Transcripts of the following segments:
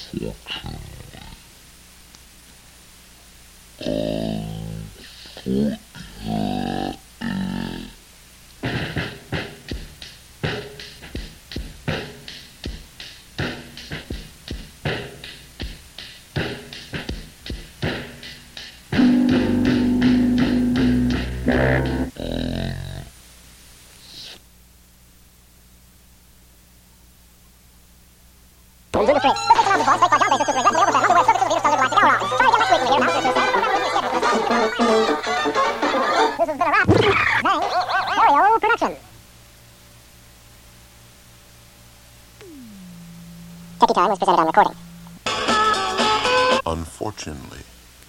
Techie Time was presented on recording. Unfortunately.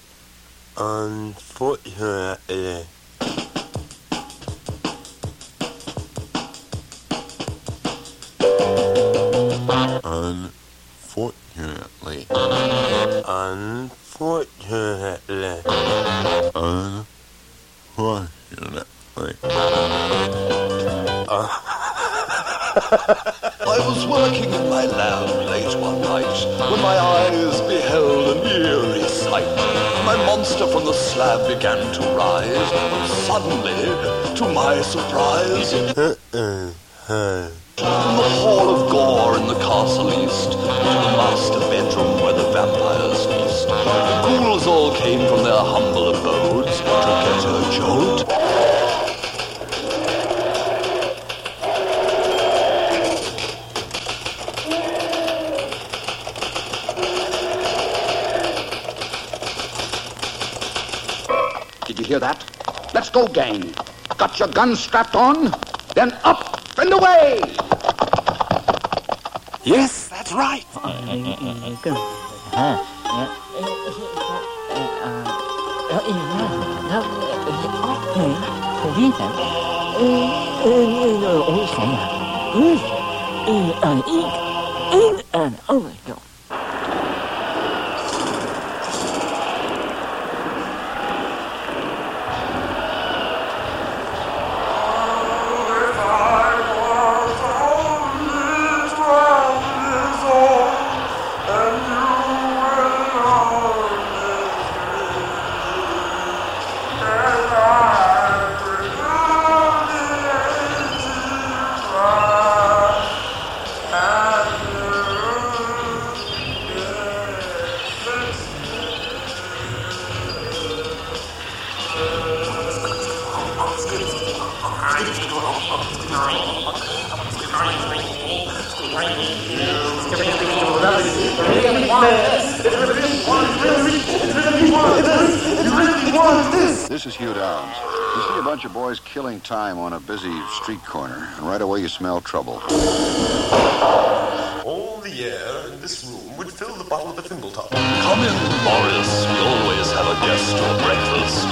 I was working in my lab late one night when my eyes beheld an eerie sight. My monster from the slab began to rise, and suddenly, to my surprise, from the hall of gore in the castle east to the master bedroom where the vampires feast, the ghouls all came from their humble abodes to get a jolt. Did you hear that? Let's go, gang. Got your guns strapped on? Then up and away! Yes, that's right. This is Hugh Downs. You see a bunch of boys killing time on a busy street corner, and right away you smell trouble. All the air in this room would fill the bottle of the thimble top. Come in, Boris. We always have a guest for breakfast.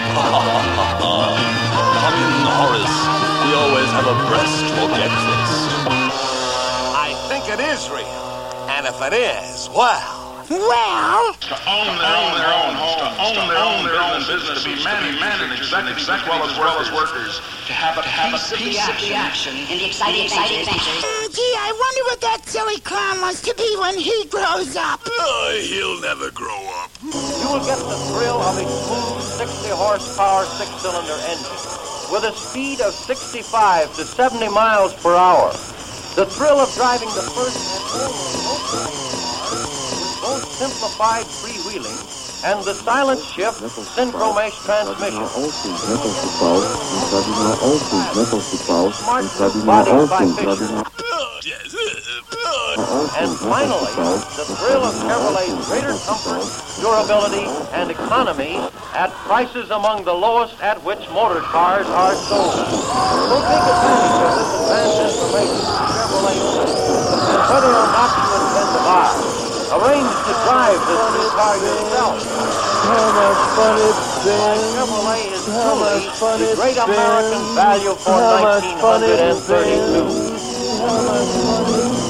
Come in, Horace. We always have a breast for breakfast. I think it is real. And if it is, well... To own their own homes, to own their own business, to be managed executives as well as workers, to have a piece of the action in the exciting adventures. Gee, I wonder what that silly clown wants to be when he grows up. He'll never grow up. You will get the thrill of a smooth 60-horsepower six-cylinder engine with a speed of 65 to 70 miles per hour. The thrill of driving the first and only both simplified freewheeling and the silent shift synchromesh transmission. Smart body by Fisher. And finally, the thrill of Chevrolet's greater comfort, durability, and economy at prices among the lowest at which motor cars are sold. So take advantage of this advanced information from Chevrolet. And whether or not you intend to buy, arrange to drive this new car yourself. How much fun it's been. Chevrolet is How much fun the it's great been. American value for How much fun it's 1932. been. How much fun it's been.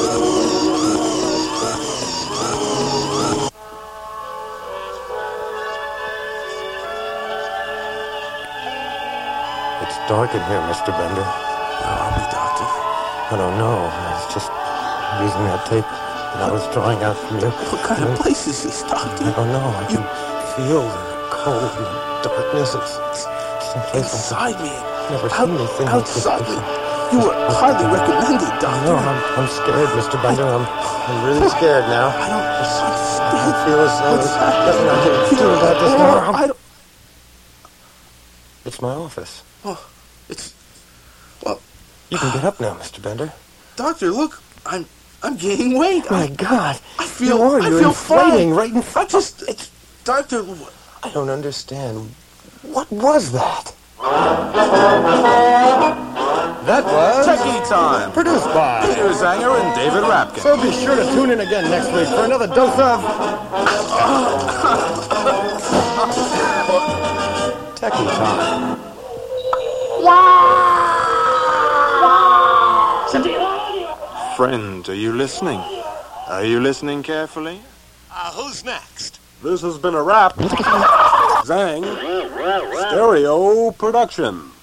It's dark in here, Mr. Bender. Where are we, Doctor? I don't know. I was just using that tape. I was drawing out from you. What kind of place is this, Doctor? I don't know. I can feel the cold and the darkness. It's someplace inside me. I've never seen anything outside like me. this. You were hardly recommended, Doctor. No, I'm scared, Mr. Bender. I'm really scared now. I don't understand. I feel as though there's nothing I can do about this now. I don't... It's my office. Oh, it's... Well... You can get up now, Mr. Bender. Doctor, look. I'm gaining weight. My God. I feel You're inflating fine. right in front. It's... Doctor... I don't understand. What was that? That was... Techie Time. Produced by... Peter Zanger and David Rapkin. So be sure to tune in again next week for another dose of... Techie Time. Friend, are you listening? Are you listening carefully? Who's next? This has been a wrap. Zang. Stereo Production.